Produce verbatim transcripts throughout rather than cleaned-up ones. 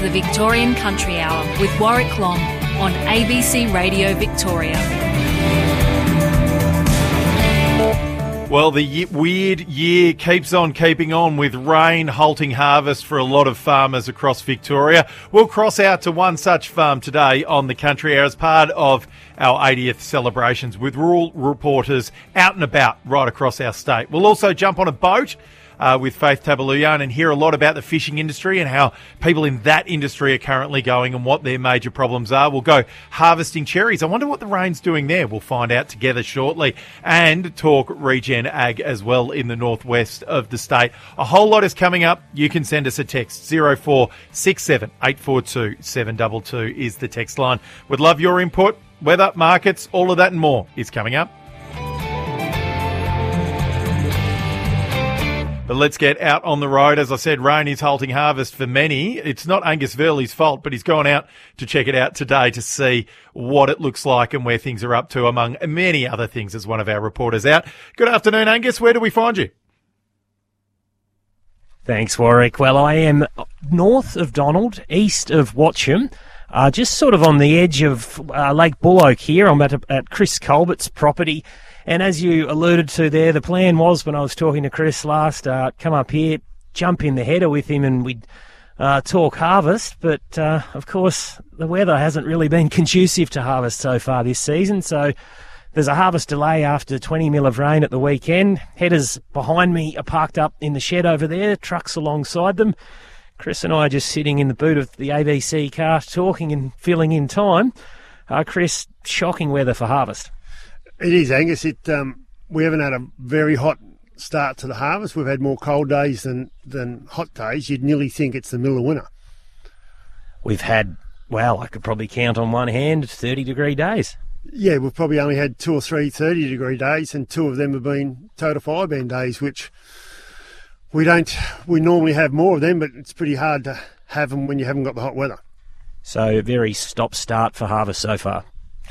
the Victorian Country Hour with Warwick Long on A B C Radio Victoria. Well, the ye- weird year keeps on keeping on with rain halting harvest for a lot of farmers across Victoria. We'll cross out to one such farm today on the Country Hour as part of our eightieth celebrations with rural reporters out and about right across our state. We'll also jump on a boat Uh, with Faith Tabaluyan and hear a lot about the fishing industry and how people in that industry are currently going and what their major problems are. We'll go harvesting cherries. I wonder what the rain's doing there. We'll find out together shortly. And talk regen ag as well in the northwest of the state. A whole lot is coming up. You can send us a text. zero four six seven eight four two seven two two is the text line. Would love your input. Weather, markets, all of that and more is coming up. But let's get out on the road. As I said, rain is halting harvest for many. It's not Angus Verley's fault, but he's gone out to check it out today to see what it looks like and where things are up to, among many other things, as one of our reporters out. Good afternoon, Angus. Where do we find you? Thanks, Warwick. Well, I am north of Donald, east of Watcham, uh, just sort of on the edge of uh, Lake Bullock here. I'm at, at Chris Colbert's property. And as you alluded to there, the plan was when I was talking to Chris last, uh, come up here, jump in the header with him and we'd uh, talk harvest. But, uh, of course, the weather hasn't really been conducive to harvest so far this season. So there's a harvest delay after twenty mil of rain at the weekend. Headers behind me are parked up in the shed over there, trucks alongside them. Chris and I are just sitting in the boot of the A B C car talking and filling in time. Uh, Chris, shocking weather for harvest. It is, Angus. It um, we haven't had a very hot start to the harvest. We've had more cold days than, than hot days. You'd nearly think it's the middle of winter. We've had, well, I could probably count on one hand thirty degree days. Yeah, we've probably only had two or three thirty degree days, and two of them have been total fireband days, which we don't. We normally have more of them, but it's pretty hard to have them when you haven't got the hot weather. So very stop-start for harvest so far.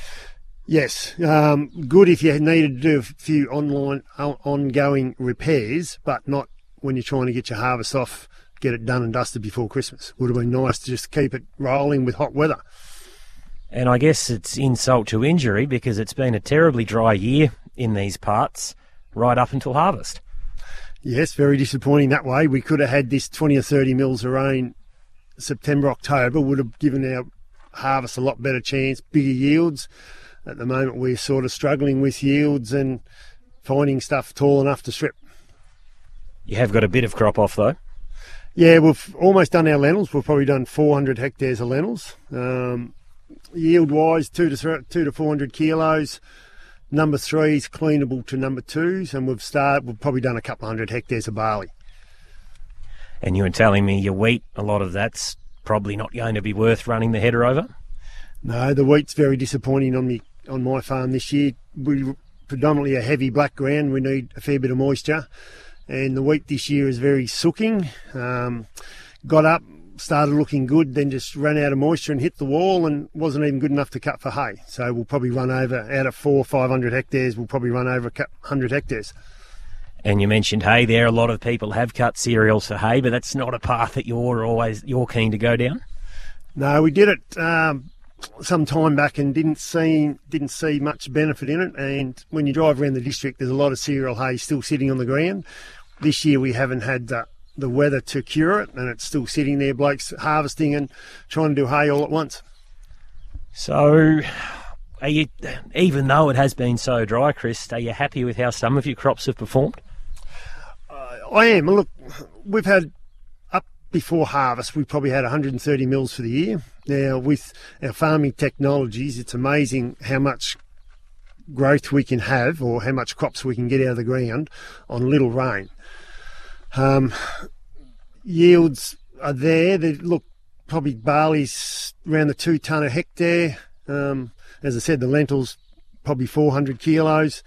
Yes, um, good if you needed to do a few online ongoing repairs, but not when you're trying to get your harvest off, get it done and dusted before Christmas. Would have been nice to just keep it rolling with hot weather. And I guess it's insult to injury because it's been a terribly dry year in these parts right up until harvest. Yes, very disappointing that way. We could have had this twenty or thirty mils of rain September, October, would have given our harvest a lot better chance, bigger yields. At the moment, we're sort of struggling with yields and finding stuff tall enough to strip. You have got a bit of crop off, though. Yeah, we've almost done our lentils. We've probably done four hundred hectares of lentils. Um, yield-wise, two to th- two to four hundred kilos. Number threes cleanable to number twos, and we've started. We've probably done a couple of hundred hectares of barley. And you were telling me your wheat, a lot of that's probably not going to be worth running the header over. No, the wheat's very disappointing on me. On my farm this year. We predominantly a heavy black ground. We need a fair bit of moisture, and the wheat this year is very sooking. Um, got up, started looking good, then just ran out of moisture and hit the wall, and wasn't even good enough to cut for hay. So we'll probably run over out of four, five hundred hectares. We'll probably run over a hundred hectares. And you mentioned hay there. A lot of people have cut cereals for hay, but that's not a path that you're always you're keen to go down. No, we did it. Um, some time back and didn't see didn't see much benefit in it, and when you drive around the district there's a lot of cereal hay still sitting on the ground. This year we haven't had the, the weather to cure it, and it's still sitting there, blokes harvesting and trying to do hay all at once. So are you, even though it has been so dry, Chris, are you happy with how some of your crops have performed? uh, I am. Look, we've had before harvest, we probably had one hundred thirty mils for the year. Now, with our farming technologies, it's amazing how much growth we can have, or how much crops we can get out of the ground on little rain. Um, yields are there. They look, probably barley's around the two tonne a hectare. Um, as I said, the lentils probably four hundred kilos.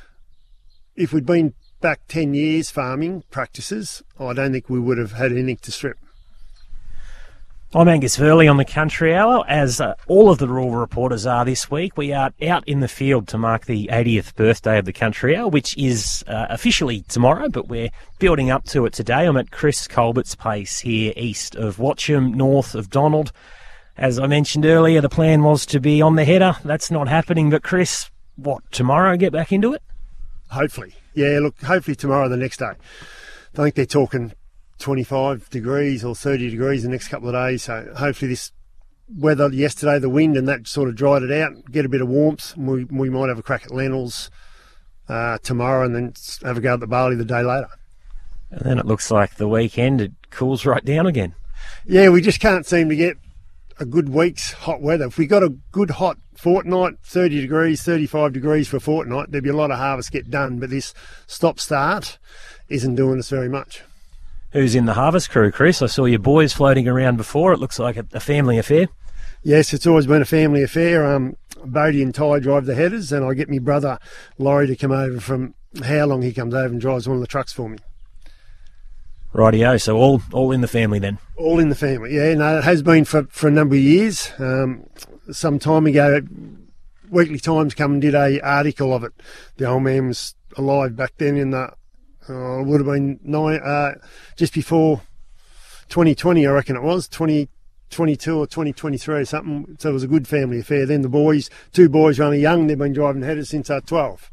If we'd been back ten years farming practices, I don't think we would have had anything to strip. I'm Angus Verley on the Country Hour, as uh, all of the rural reporters are this week. We are out in the field to mark the eightieth birthday of the Country Hour, which is uh, officially tomorrow, but we're building up to it today. I'm at Chris Colbert's place here east of Watcham, north of Donald. As I mentioned earlier, the plan was to be on the header. That's not happening, but Chris, what, tomorrow get back into it? Hopefully. Yeah, look, hopefully tomorrow or the next day. I think they're talking twenty-five degrees or thirty degrees the next couple of days, so hopefully this weather yesterday, the wind and that sort of dried it out, get a bit of warmth, and we, we might have a crack at Lennells uh, tomorrow and then have a go at the Barley the day later. And then it looks like the weekend it cools right down again. Yeah, we just can't seem to get a good week's hot weather. If we got a good hot fortnight, thirty degrees, thirty-five degrees for a fortnight, there'd be a lot of harvest get done, but this stop-start isn't doing us very much. Who's in the harvest crew, Chris? I saw your boys floating around before. It looks like a, a family affair. Yes, it's always been a family affair. Um, Bodie and Ty drive the headers, and I get my brother Laurie to come over from how long he comes over and drives one of the trucks for me. Rightio, so all all in the family then? All in the family, yeah. No, it has been for, for a number of years. Um, some time ago, Weekly Times come and did a article of it. The old man was alive back then in the Uh, it would have been nine, uh, just before twenty twenty, I reckon it was, twenty twenty-two or twenty twenty-three or something. So it was a good family affair. Then the boys, two boys were only young, they've been driving headers since they're twelve.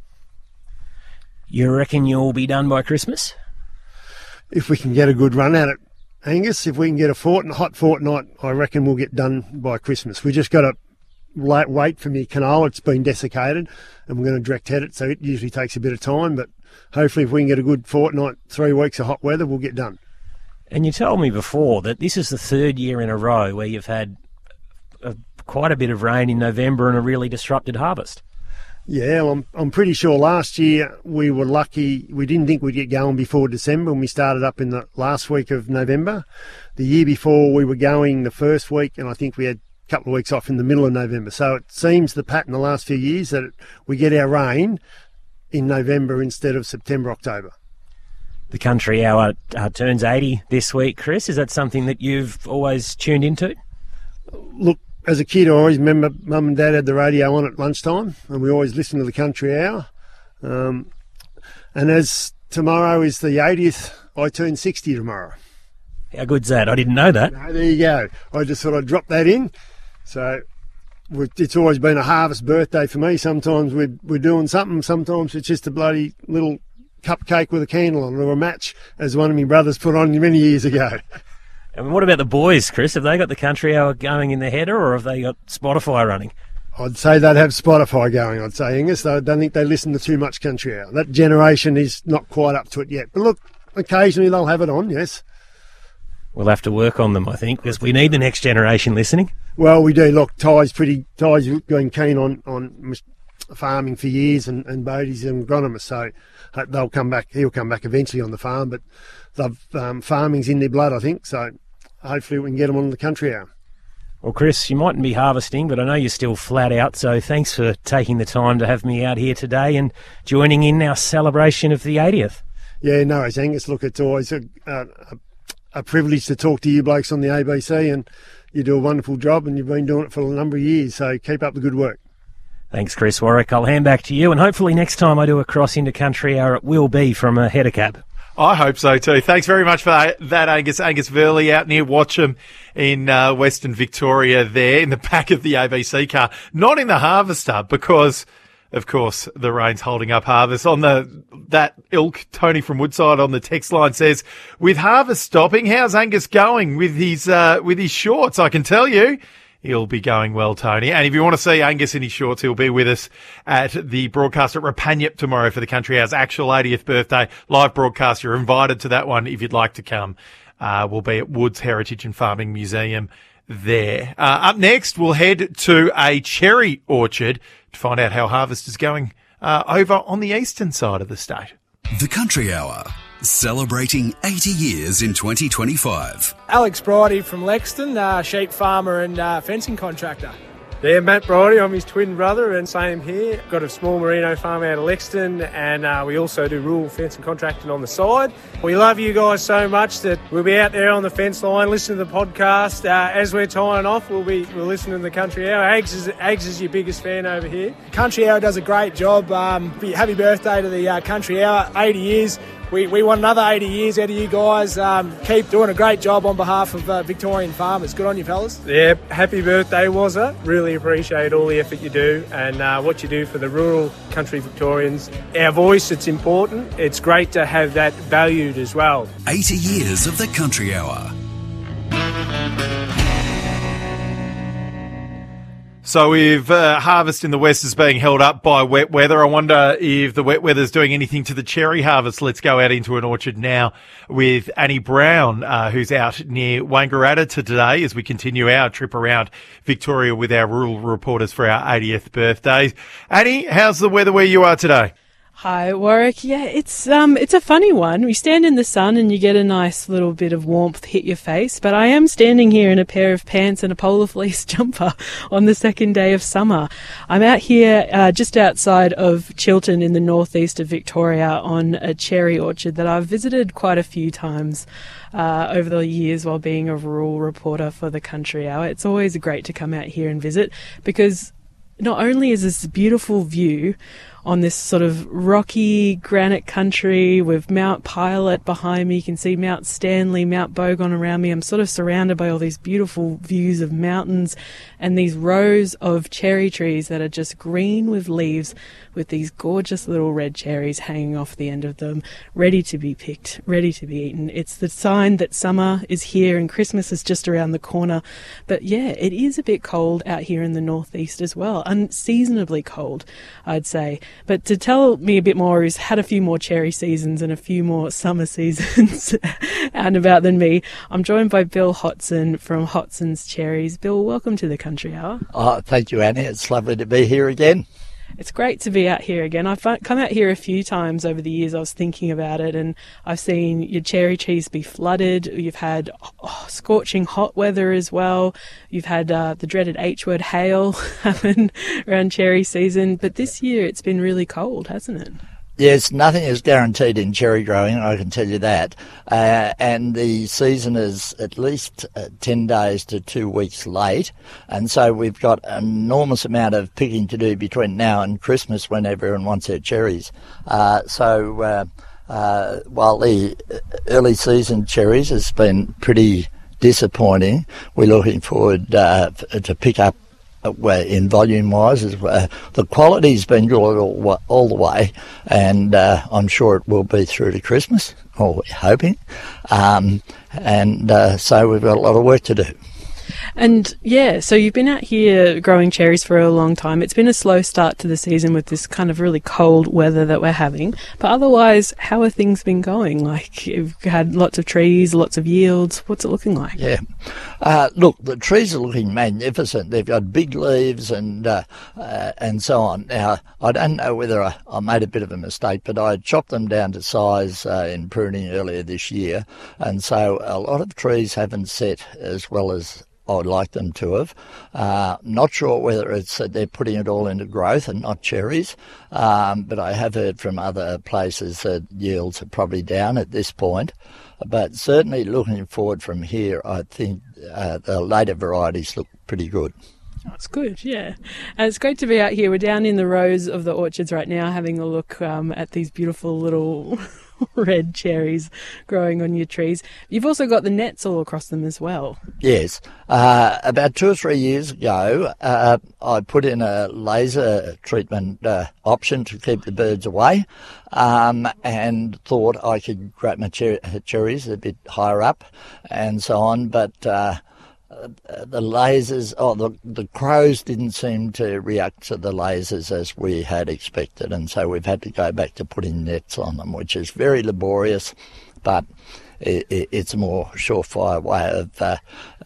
You reckon you'll be done by Christmas? If we can get a good run at it, Angus, if we can get a fortnight, hot fortnight, I reckon we'll get done by Christmas. We just got to wait for me canola. It's been desiccated and we're going to direct head it, so it usually takes a bit of time, but hopefully if we can get a good fortnight, three weeks of hot weather, we'll get done. And you told me before that this is the third year in a row where you've had a, quite a bit of rain in November and a really disrupted harvest. Yeah, well, I'm, I'm pretty sure last year we were lucky. We didn't think we'd get going before December when we started up in the last week of November. The year before we were going the first week, and I think we had a couple of weeks off in the middle of November. So it seems the pattern the last few years that we get our rain in November instead of September, October. The Country Hour uh, turns eighty this week, Chris. Is that something that you've always tuned into? Look, as a kid, I always remember Mum and Dad had the radio on at lunchtime, and we always listened to the Country Hour. Um, and as tomorrow is the eightieth, I turn sixty tomorrow. How good's that? I didn't know that. No, there you go. I just thought I'd drop that in. So it's always been a harvest birthday for me. Sometimes we're, we're doing something. Sometimes it's just a bloody little cupcake with a candle on, or a match, as one of my brothers put on many years ago. And what about the boys, Chris? Have they got the Country Hour going in the header, or have they got Spotify running? I'd say they'd have Spotify going, I'd say, Angus. I don't think they listen to too much Country Hour. That generation is not quite up to it yet. But look, occasionally they'll have it on, yes. We'll have to work on them, I think, because we need the next generation listening. Well, we do. Look, Ty's pretty, Ty's been keen on, on farming for years, and, and Bodie's an agronomist, so they'll come back, he'll come back eventually on the farm, but they've, um, farming's in their blood, I think, so hopefully we can get them on the Country Hour. Well, Chris, you mightn't be harvesting, but I know you're still flat out, so thanks for taking the time to have me out here today and joining in our celebration of the eightieth. Yeah, no worries, Angus. Look, it's always a, a, a privilege to talk to you blokes on the A B C, and you do a wonderful job, and you've been doing it for a number of years, so keep up the good work. Thanks, Chris Warwick. I'll hand back to you, and hopefully next time I do a cross into Country Hour, it will be from a header cab. I hope so too. Thanks very much for that, that Angus. Angus Verley out near Watcham in uh, Western Victoria there in the back of the A B C car. Not in the harvester because, of course, the rain's holding up harvest. On the that ilk, Tony from Woodside on the text line says, with harvest stopping, how's Angus going with his uh, with his shorts? I can tell you, he'll be going well, Tony. And if you want to see Angus in his shorts, he'll be with us at the broadcast at Rapanyup tomorrow for the Country Hour's actual eightieth birthday live broadcast. You're invited to that one if you'd like to come. Uh, we'll be at Woods Heritage and Farming Museum there. Uh, up next, we'll head to a cherry orchard to find out how harvest is going uh, over on the eastern side of the state. The Country Hour, celebrating eighty years in twenty twenty-five. Alex Bridie from Lexton, uh, sheep farmer and uh, fencing contractor. Yeah, Matt Bridie, I'm his twin brother, and same here. Got a small merino farm out of Lexington, and uh, we also do rural fence and contracting on the side. We love you guys so much that we'll be out there on the fence line listening to the podcast. Uh, as we're tying off, we'll be we'll listening to the Country Hour. Ags is, Ags is your biggest fan over here. Country Hour does a great job. Um, happy birthday to the uh, Country Hour, eighty years. We, we want another eighty years out of you guys. Um, keep doing a great job on behalf of uh, Victorian farmers. Good on you, fellas. Yeah, happy birthday, Wazza. Really appreciate all the effort you do and uh, what you do for the rural country Victorians. Our voice, it's important. It's great to have that valued as well. eighty years of the Country Hour. So if uh, harvest in the west is being held up by wet weather, I wonder if the wet weather is doing anything to the cherry harvest. Let's go out into an orchard now with Annie Brown, uh, who's out near Wangaratta today as we continue our trip around Victoria with our rural reporters for our eightieth birthday. Annie, how's the weather where you are today? Hi, Warwick. Yeah, it's um, it's a funny one. You stand in the sun and you get a nice little bit of warmth hit your face, but I am standing here in a pair of pants and a polar fleece jumper on the second day of summer. I'm out here uh, just outside of Chiltern in the northeast of Victoria on a cherry orchard that I've visited quite a few times uh, over the years while being a rural reporter for the Country Hour. It's always great to come out here and visit because not only is this beautiful view on this sort of rocky granite country with Mount Pilot behind me. You can see Mount Stanley, Mount Bogon around me. I'm sort of surrounded by all these beautiful views of mountains and these rows of cherry trees that are just green with leaves with these gorgeous little red cherries hanging off the end of them, ready to be picked, ready to be eaten. It's the sign that summer is here and Christmas is just around the corner. But yeah, it is a bit cold out here in the northeast as well, unseasonably cold, I'd say. But to tell me a bit more, who's had a few more cherry seasons and a few more summer seasons out and about than me, I'm joined by Bill Hodson from Hodson's Cherries. Bill, welcome to the Country Hour. Oh, thank you, Annie. It's lovely to be here again. It's great to be out here again. I've come out here a few times over the years. I was thinking about it, and I've seen your cherry trees be flooded. You've had oh, scorching hot weather as well. You've had uh, the dreaded H-word hail happen around cherry season. But this year it's been really cold, hasn't it? Yes, nothing is guaranteed in cherry growing, I can tell you that. Uh, and the season is at least uh, ten days to two weeks late. And so we've got an enormous amount of picking to do between now and Christmas when everyone wants their cherries. Uh, so uh, uh, while the early season cherries has been pretty disappointing, we're looking forward uh, to pick up in volume-wise. Uh, the quality's been good all, all the way, and uh, I'm sure it will be through to Christmas, or we're hoping. Um, and uh, so we've got a lot of work to do. And yeah, so you've been out here growing cherries for a long time. It's been a slow start to the season with this kind of really cold weather that we're having. But otherwise, how have things been going? Like, you've had lots of trees, lots of yields. What's it looking like? Yeah. Uh, look, the trees are looking magnificent. They've got big leaves and uh, uh, and so on. Now, I don't know whether I, I made a bit of a mistake, but I chopped them down to size uh, in pruning earlier this year. And so a lot of trees haven't set as well as I would like them to have. Uh, not sure whether it's that they're putting it all into growth and not cherries, um, but I have heard from other places that yields are probably down at this point. But certainly looking forward from here, I think uh, the later varieties look pretty good. That's good, yeah. And it's great to be out here. We're down in the rows of the orchards right now having a look um, at these beautiful little red cherries growing on your trees. You've also got the nets all across them as well. Yes. Uh, about two or three years ago, uh, I put in a laser treatment uh, option to keep the birds away, um, and thought I could grow my cher- cherries a bit higher up and so on, but uh, the lasers, oh, the, the crows didn't seem to react to the lasers as we had expected, and so we've had to go back to putting nets on them, which is very laborious, but it, it, it's a more surefire way of uh,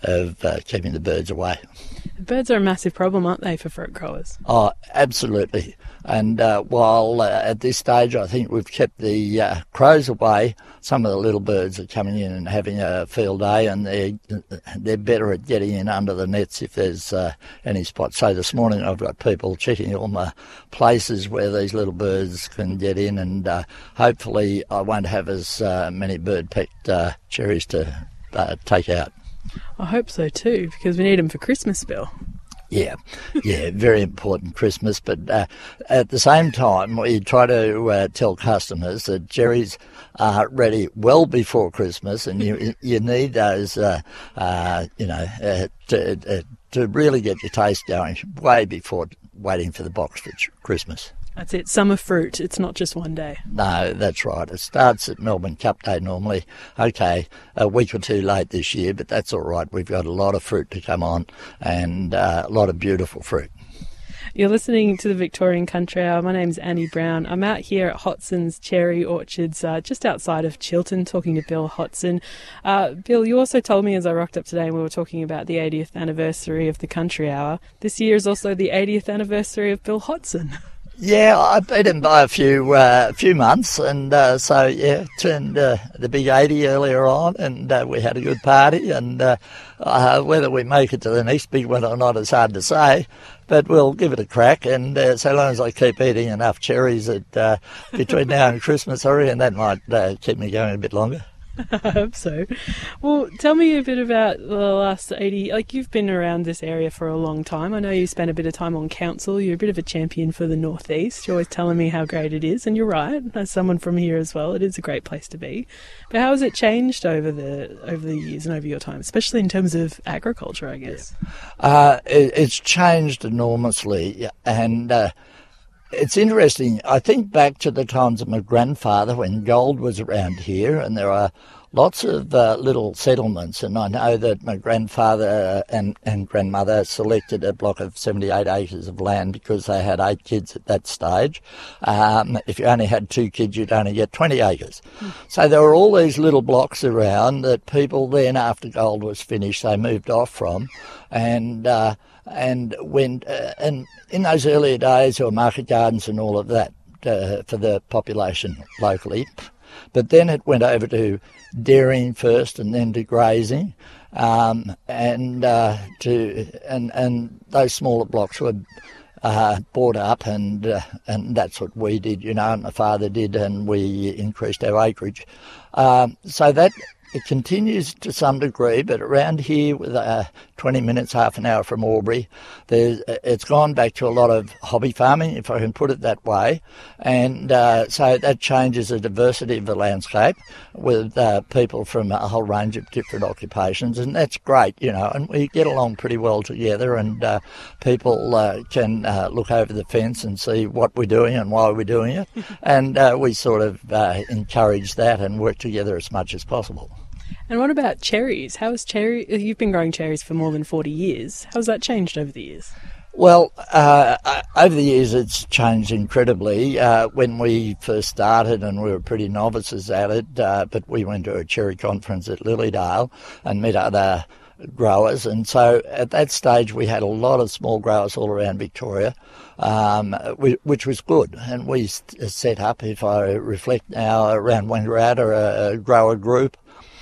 of uh, keeping the birds away. Birds are a massive problem, aren't they, for fruit growers? Oh, absolutely. And uh, while uh, at this stage I think we've kept the uh, crows away, some of the little birds are coming in and having a field day, and they're, they're better at getting in under the nets if there's uh, any spots. So this morning I've got people checking all my places where these little birds can get in, and uh, hopefully I won't have as uh, many bird-pecked uh, cherries to uh, take out. I hope so too, because we need them for Christmas, Bill. Yeah, yeah, very important Christmas. But uh, at the same time, we try to uh, tell customers that cherries are ready well before Christmas, and you you need those, uh, uh, you know, uh, to uh, to really get your taste going way before waiting for the box for Christmas. That's it, summer fruit. It's not just one day. No, that's right. It starts at Melbourne Cup Day normally. Okay, a week or two late this year, but that's all right. We've got a lot of fruit to come on, and uh, a lot of beautiful fruit. You're listening to the Victorian Country Hour. My name's Annie Brown. I'm out here at Hotson's Cherry Orchards, uh, just outside of Chiltern, talking to Bill Hotson. Uh, Bill, you also told me as I rocked up today and we were talking about the eightieth anniversary of the Country Hour. This year is also the eightieth anniversary of Bill Hotson. Yeah, I beat him by a few uh, few months, and uh, so yeah, turned uh, the big eighty earlier on, and uh, we had a good party. And uh, uh, whether we make it to the next big one or not is hard to say, but we'll give it a crack. And uh, so long as I keep eating enough cherries at, uh, between now and Christmas, I reckon that might uh, keep me going a bit longer. I hope so. Well, tell me a bit about the last eighty. Like, you've been around this area for a long time. I know you spent a bit of time on council. You're a bit of a champion for the Northeast. You're always telling me how great it is, and you're right. As someone from here as well, it is a great place to be. But how has it changed over the over the years and over your time, especially in terms of agriculture, I guess? Uh, it, it's changed enormously, and uh, it's interesting. I think back to the times of my grandfather when gold was around here, and there are lots of uh, little settlements, and I know that my grandfather and, and grandmother selected a block of seventy-eight acres of land because they had eight kids at that stage. Um, if you only had two kids, you'd only get twenty acres. Mm. So there were all these little blocks around that people then, after gold was finished, they moved off from, and uh, and when uh, and in those earlier days there were market gardens and all of that uh, for the population locally. But then it went over to dairying first, and then to grazing, um, and uh, to and and those smaller blocks were uh, bought up, and uh, and that's what we did, you know. And my father did, and we increased our acreage. Um, so that it continues to some degree, but around here, with uh, twenty minutes, half an hour from Albury, there's, it's gone back to a lot of hobby farming, if I can put it that way. And uh, so that changes the diversity of the landscape with uh, people from a whole range of different occupations, and that's great, you know, and we get along pretty well together, and uh, people uh, can uh, look over the fence and see what we're doing and why we're doing it, and uh, we sort of uh, encourage that and work together as much as possible. And what about cherries? How has cherry? You've been growing cherries for more than forty years. How's that changed over the years? Well, uh, over the years it's changed incredibly. Uh, when we first started, and we were pretty novices at it, uh, but we went to a cherry conference at Lilydale and met other growers, and so at that stage we had a lot of small growers all around Victoria, um, which was good, and we set up, if I reflect now, around Wangaratta, a grower group.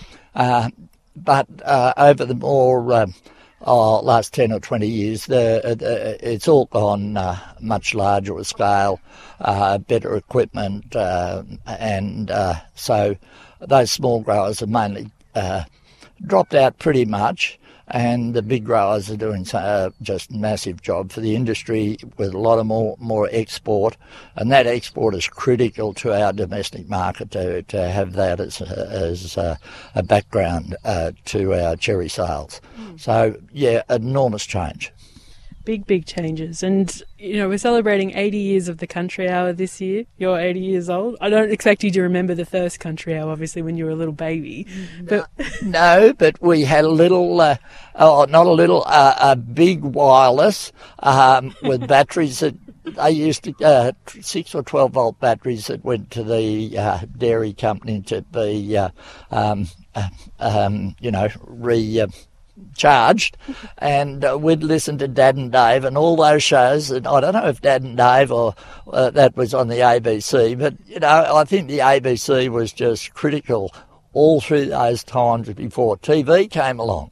Uh, but uh, over the more uh, oh, last ten or twenty years, the, the, it's all gone uh, much larger a scale, uh, better equipment, uh, and uh, so those small growers have mainly uh, dropped out pretty much, and the big growers are doing uh, just massive job for the industry with a lot of more more export, and that export is critical to our domestic market to to have that as as uh, a background uh, to our cherry sales. Mm. So yeah, enormous change. Big, big changes. And, you know, we're celebrating eighty years of the Country Hour this year. You're eighty years old. I don't expect you to remember the first Country Hour, obviously, when you were a little baby. But no, but we had a little, uh, oh, not a little, uh, a big wireless um, with batteries that they used to, uh, six or twelve volt batteries that went to the uh, dairy company to be, uh, um, uh, um, you know, re... Uh, charged, and uh, we'd listen to Dad and Dave and all those shows. And I don't know if Dad and Dave or uh, that was on the A B C, but you know, I think the A B C was just critical all through those times before T V came along.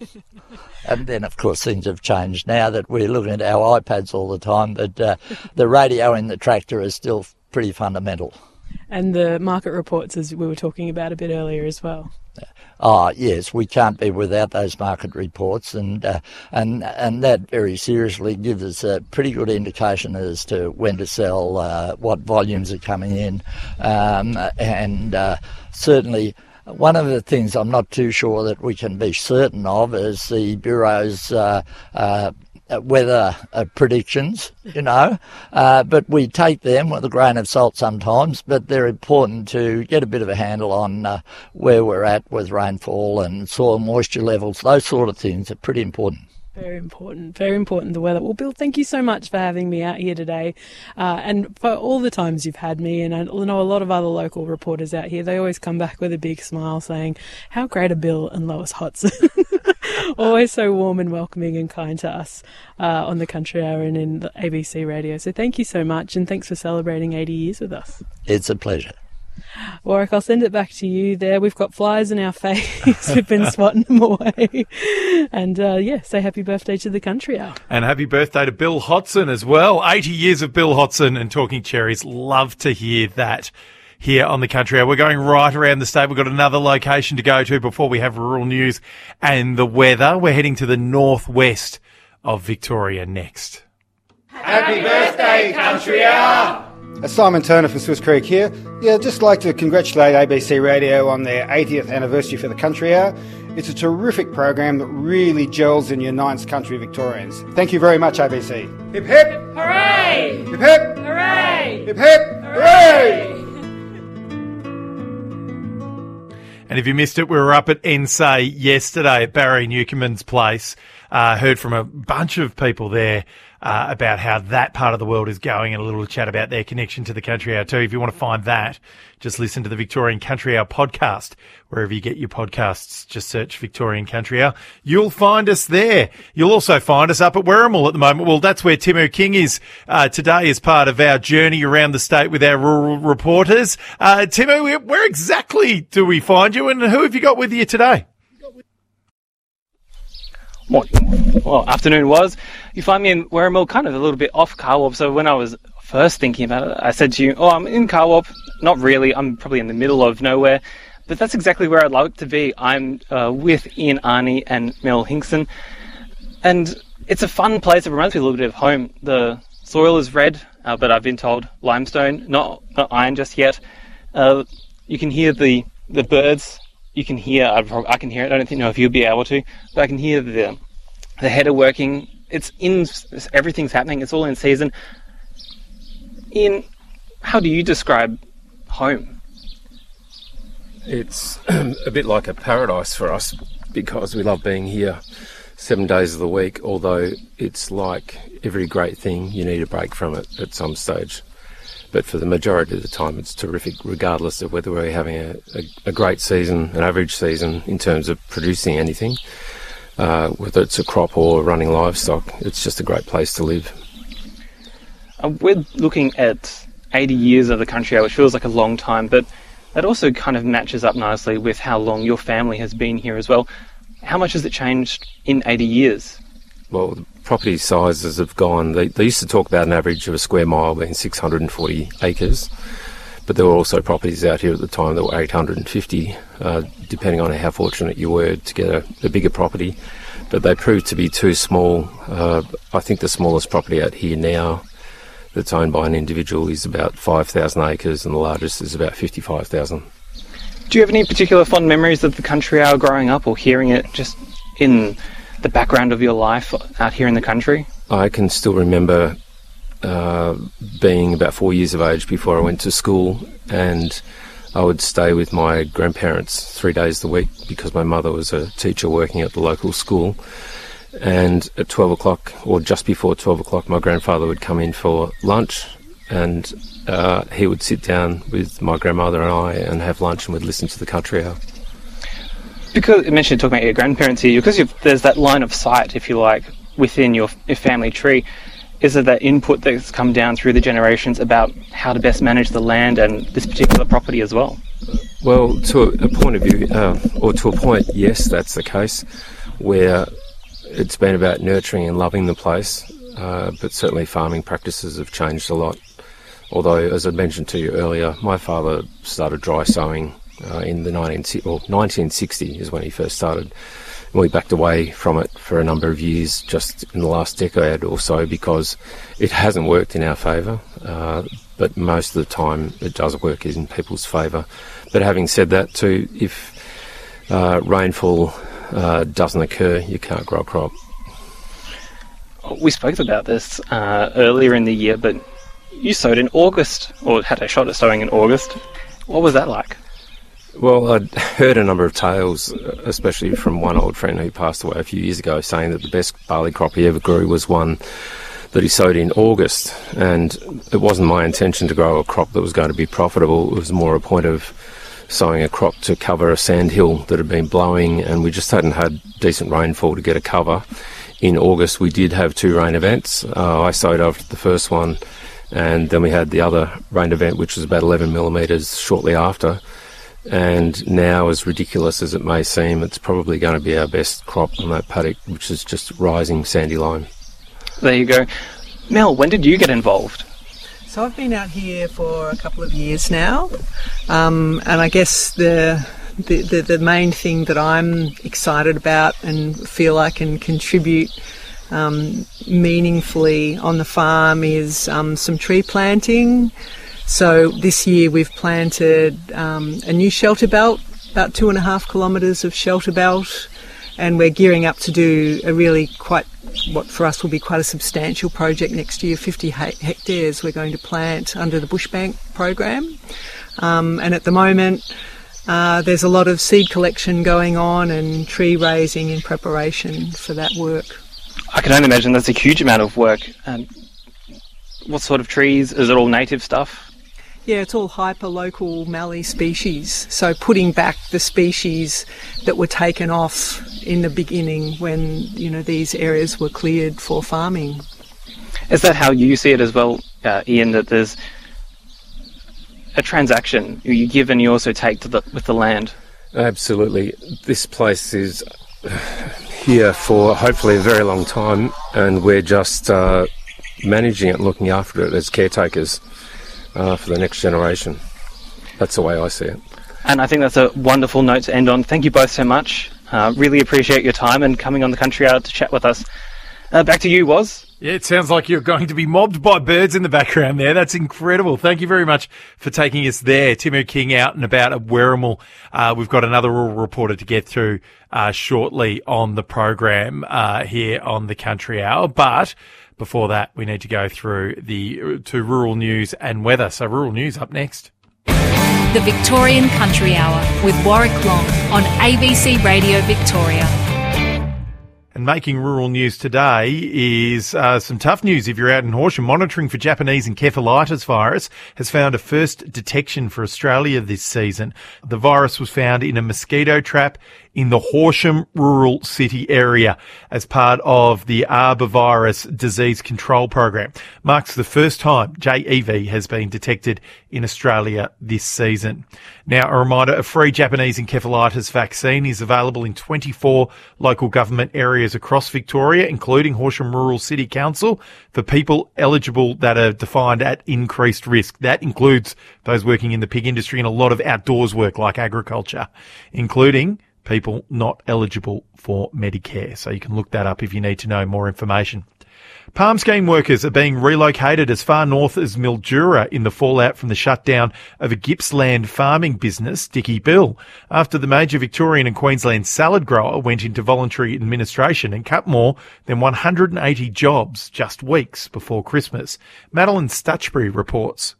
And then, of course, things have changed now that we're looking at our iPads all the time, but uh, the radio in the tractor is still pretty fundamental. And the market reports, as we were talking about a bit earlier as well. Oh, yes, we can't be without those market reports, and uh, and and that very seriously gives us a pretty good indication as to when to sell, uh, what volumes are coming in, um, and uh, certainly one of the things I'm not too sure that we can be certain of is the Bureau's uh, uh, weather uh, predictions, you know, uh, but we take them with a grain of salt sometimes, but they're important to get a bit of a handle on uh, where we're at with rainfall and soil moisture levels. Those sort of things are pretty important. Very important, very important, the weather. Well, Bill, thank you so much for having me out here today, uh, and for all the times you've had me. And I know a lot of other local reporters out here, they always come back with a big smile saying, how great are Bill and Lois Hodson. Always so warm and welcoming and kind to us uh, on the Country Hour and in the A B C Radio. So thank you so much, and thanks for celebrating eighty years with us. It's a pleasure. Warwick, I'll send it back to you there. We've got flies in our face. We've been swatting them away. And, uh, yeah, say happy birthday to the Country Hour. And happy birthday to Bill Hodson as well. eighty years of Bill Hodson and Talking Cherries. Love to hear that here on the Country Hour. We're going right around the state. We've got another location to go to before we have rural news and the weather. We're heading to the northwest of Victoria next. Happy birthday, Country Hour! Simon Turner from Swiss Creek here. Yeah, I'd just like to congratulate A B C Radio on their eightieth anniversary for the Country Hour. It's a terrific program that really gels and unites country Victorians. Thank you very much, A B C. Hip hip! Hooray! Hip hip! Hooray! Hip hip! Hooray! And if you missed it, we were up at N S A yesterday at Barry Newcomen's place. Uh, heard from a bunch of people there uh, about how that part of the world is going, and a little chat about their connection to the Country Hour too. If you want to find that, just listen to the Victorian Country Hour podcast. Wherever you get your podcasts, just search Victorian Country Hour. You'll find us there. You'll also find us up at Werribee at the moment. Well, that's where Timo King is uh, today as part of our journey around the state with our rural reporters. Uh, Timo, where, where exactly do we find you, and who have you got with you today? Well, afternoon was. You find me in Werribee, kind of a little bit off Carwarp. So when I was first thinking about it, I said to you, oh, I'm in Carwarp. Not really. I'm probably in the middle of nowhere. But that's exactly where I'd like to be. I'm uh, with Ian Arney and Mel Hinkson. And it's a fun place. It reminds me a little bit of home. The soil is red, uh, but I've been told limestone, not, not iron just yet. Uh, you can hear the, the birds. You can hear, I, I can hear it, I don't think, know if you'll be able to, but I can hear the the header working. It's in, everything's happening, it's all in season. Ian, how do you describe home? It's a bit like a paradise for us because we love being here seven days of the week, although it's like every great thing, you need a break from it at some stage. But for the majority of the time, it's terrific, regardless of whether we're having a, a, a great season, an average season in terms of producing anything, uh, whether it's a crop or running livestock. It's just a great place to live. Uh, we're looking at eighty years of the Country Hour, which feels like a long time, but that also kind of matches up nicely with how long your family has been here as well. How much has it changed in eighty years? Well, the property sizes have gone. They, they used to talk about an average of a square mile being six hundred forty acres, but there were also properties out here at the time that were eight hundred fifty, uh, depending on how fortunate you were to get a, a bigger property. But they proved to be too small. Uh, I think the smallest property out here now that's owned by an individual is about five thousand acres, and the largest is about fifty-five thousand. Do you have any particular fond memories of the Country Hour growing up, or hearing it just in the background of your life out here in the country? I can still remember uh, being about four years of age before I went to school, and I would stay with my grandparents three days a week because my mother was a teacher working at the local school. And at twelve o'clock, or just before twelve o'clock, my grandfather would come in for lunch, and uh, he would sit down with my grandmother and I and have lunch, and we'd listen to the Country Hour. Because you mentioned talking about your grandparents here, because you've, there's that line of sight, if you like, within your, your family tree. Is it that input that's come down through the generations about how to best manage the land and this particular property as well? Well, to a, a point of view, uh, or to a point, yes, that's the case, where it's been about nurturing and loving the place, uh, but certainly farming practices have changed a lot. Although, as I mentioned to you earlier, my father started dry sowing uh, in the nineteen, or nineteen sixty is when he first started. We backed away from it for a number of years just in the last decade or so because it hasn't worked in our favour, uh, but most of the time it does work in people's favour. But having said that too, if uh, rainfall uh, doesn't occur, you can't grow a crop. We spoke about this uh, earlier in the year, but you sowed in August, or had a shot at sowing in August. What was that like? Well, I'd heard a number of tales, especially from one old friend who passed away a few years ago, saying that the best barley crop he ever grew was one that he sowed in August. And it wasn't my intention to grow a crop that was going to be profitable. It was more a point of sowing a crop to cover a sandhill that had been blowing, and we just hadn't had decent rainfall to get a cover. In August, we did have two rain events. Uh, I sowed after the first one, and then we had the other rain event, which was about eleven millimetres shortly after. And now, as ridiculous as it may seem, it's probably going to be our best crop on that paddock, which is just rising sandy loam. There you go. Mel, when did you get involved? So I've been out here for a couple of years now, um, and I guess the, the, the, the main thing that I'm excited about and feel I can contribute um, meaningfully on the farm is um, some tree planting. So this year we've planted um, a new shelter belt, about two and a half kilometres of shelter belt, and we're gearing up to do a really quite, what for us will be quite a substantial project next year, fifty hectares we're going to plant under the Bushbank program. Um, and at the moment uh, there's a lot of seed collection going on and tree raising in preparation for that work. I can only imagine that's a huge amount of work. And what sort of trees? Is it all native stuff? Yeah, it's all hyper-local mallee species. So putting back the species that were taken off in the beginning when, you know, these areas were cleared for farming. Is that how you see it as well, uh, Ian, that there's a transaction you give and you also take to the, with the land? Absolutely. This place is here for hopefully a very long time, and we're just uh, managing it and looking after it as caretakers. Uh, for the next generation. That's the way I see it. And I think that's a wonderful note to end on. Thank you both so much. Uh, really appreciate your time and coming on the Country Hour to chat with us. Uh, back to you, Woz. Yeah, it sounds like you're going to be mobbed by birds in the background there. That's incredible. Thank you very much for taking us there. Timo King out and about at Werribee. Uh, we've got another rural reporter to get through uh, shortly on the program uh, here on the Country Hour. But before that, we need to go through the to rural news and weather. So rural news up next. The Victorian Country Hour with Warwick Long on A B C Radio Victoria. And making rural news today is uh, some tough news if you're out in Horsham. Monitoring for Japanese encephalitis virus has found a first detection for Australia this season. The virus was found in a mosquito trap in the Horsham rural city area as part of the arbovirus disease control program. Marks the first time J E V has been detected in Australia this season. Now, a reminder, a free Japanese encephalitis vaccine is available in twenty-four local government areas across Victoria, including Horsham Rural City Council, for people eligible that are defined at increased risk. That includes those working in the pig industry and a lot of outdoors work like agriculture, including people not eligible for Medicare. So you can look that up if you need to know more information. Palm scheme workers are being relocated as far north as Mildura in the fallout from the shutdown of a Gippsland farming business, Dicky Bill, after the major Victorian and Queensland salad grower went into voluntary administration and cut more than one hundred eighty jobs just weeks before Christmas. Madeline Stutchbury reports.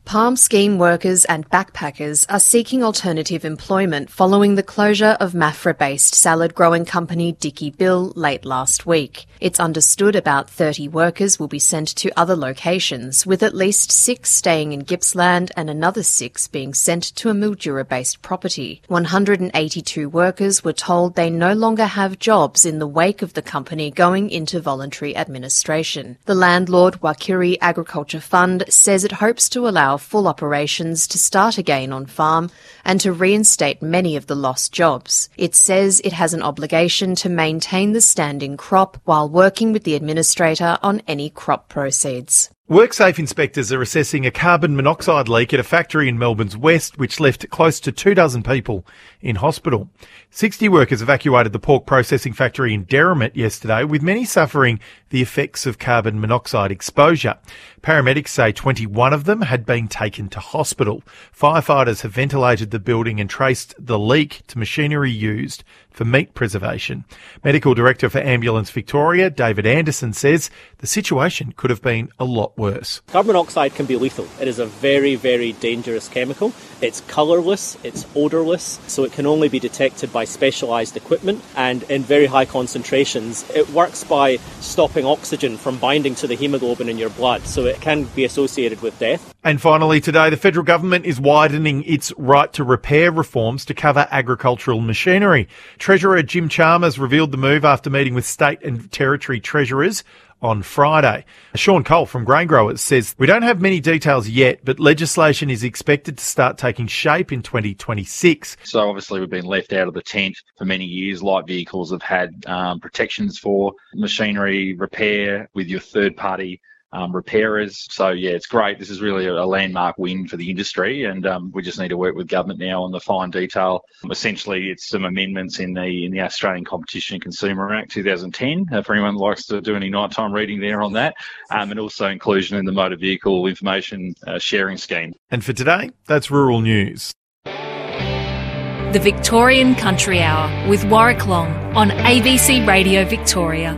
Palm scheme workers and backpackers are seeking alternative employment following the closure of Maffra-based salad-growing company Dicky Bill late last week. It's understood about thirty workers will be sent to other locations, with at least six staying in Gippsland and another six being sent to a Mildura-based property. one hundred eighty-two workers were told they no longer have jobs in the wake of the company going into voluntary administration. The landlord, Wakiri Agriculture Fund, says it hopes to allow full operations to start again on farm and to reinstate many of the lost jobs. It says it has an obligation to maintain the standing crop while working with the administrator on any crop proceeds. WorkSafe inspectors are assessing a carbon monoxide leak at a factory in Melbourne's west, which left close to two dozen people in hospital. sixty workers evacuated the pork processing factory in Derrimut yesterday, with many suffering the effects of carbon monoxide exposure. Paramedics say twenty-one of them had been taken to hospital. Firefighters have ventilated the building and traced the leak to machinery used for meat preservation. Medical Director for Ambulance Victoria, David Anderson, says the situation could have been a lot worse. Carbon monoxide can be lethal. It is a very, very dangerous chemical. It's colourless, it's odourless, so it can only be detected by specialised equipment and in very high concentrations. It works by stopping oxygen from binding to the haemoglobin in your blood, so it can be associated with death. And finally today, the federal government is widening its right to repair reforms to cover agricultural machinery. Treasurer Jim Chalmers revealed the move after meeting with state and territory treasurers on Friday. Sean Cole from Grain Growers says, we don't have many details yet, but legislation is expected to start taking shape in twenty twenty-six. So obviously we've been left out of the tent for many years. Light vehicles have had um, protections for machinery repair with your third-party Um, repairers. So, yeah, it's great. This is really a, a landmark win for the industry, and um, we just need to work with government now on the fine detail. Essentially, it's some amendments in the in the Australian Competition and Consumer Act two thousand ten, uh, for anyone who likes to do any nighttime reading there on that, um, and also inclusion in the Motor Vehicle Information uh, Sharing Scheme. And for today, that's Rural News. The Victorian Country Hour with Warwick Long on A B C Radio Victoria.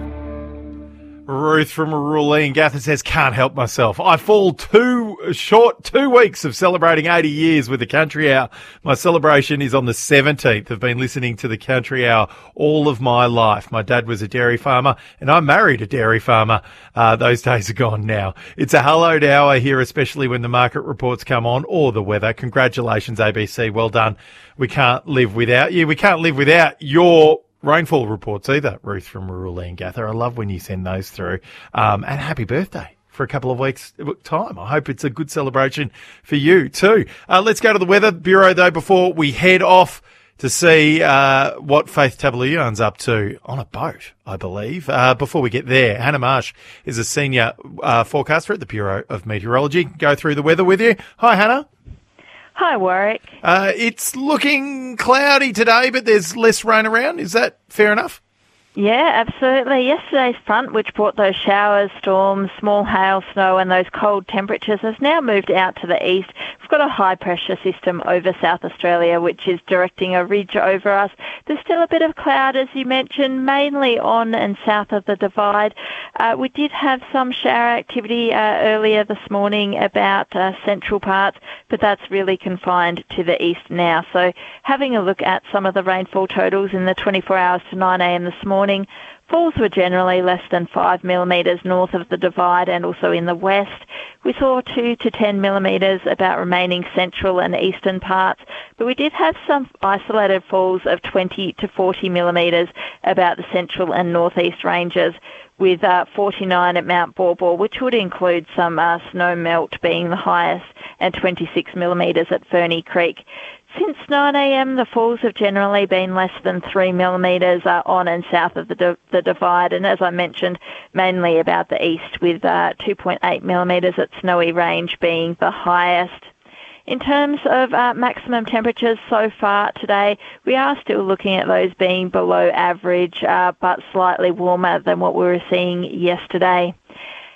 Ruth from Rural Ian Gather says, can't help myself. I fall too short two weeks of celebrating eighty years with the Country Hour. My celebration is on the seventeenth. I've been listening to the Country Hour all of my life. My dad was a dairy farmer and I married a dairy farmer. Uh, those days are gone now. It's a hallowed hour here, especially when the market reports come on or the weather. Congratulations, A B C. Well done. We can't live without you. We can't live without your rainfall reports either, Ruth from Rural Ian Gather. I love when you send those through. Um, and happy birthday for a couple of weeks' time. I hope it's a good celebration for you too. Uh, let's go to the Weather Bureau though before we head off to see uh, what Faith Tabulian's up to on a boat, I believe. Uh, before we get there, Hannah Marsh is a senior uh, forecaster at the Bureau of Meteorology. Go through the weather with you. Hi, Hannah. Hi, Warwick. Uh, it's looking cloudy today, but there's less rain around. Is that fair enough? Yeah, absolutely. Yesterday's front, which brought those showers, storms, small hail, snow and those cold temperatures, has now moved out to the east. We've got a high-pressure system over South Australia, which is directing a ridge over us. There's still a bit of cloud, as you mentioned, mainly on and south of the Divide. Uh, we did have some shower activity uh, earlier this morning about uh, central parts, but that's really confined to the east now. So having a look at some of the rainfall totals in the twenty-four hours to nine a m this morning, falls were generally less than five millimetres north of the Divide and also in the west. We saw two to ten millimetres about remaining central and eastern parts, but we did have some isolated falls of twenty to forty millimetres about the central and northeast ranges, with uh, forty-nine at Mount Baw Baw, which would include some uh, snow melt being the highest, and twenty-six millimetres at Ferny Creek. Since nine a m, the falls have generally been less than three millimetres uh, on and south of the, di- the Divide, and as I mentioned, mainly about the east, with uh, two point eight millimetres at Snowy Range being the highest. In terms of uh, maximum temperatures so far today, we are still looking at those being below average, uh, but slightly warmer than what we were seeing yesterday.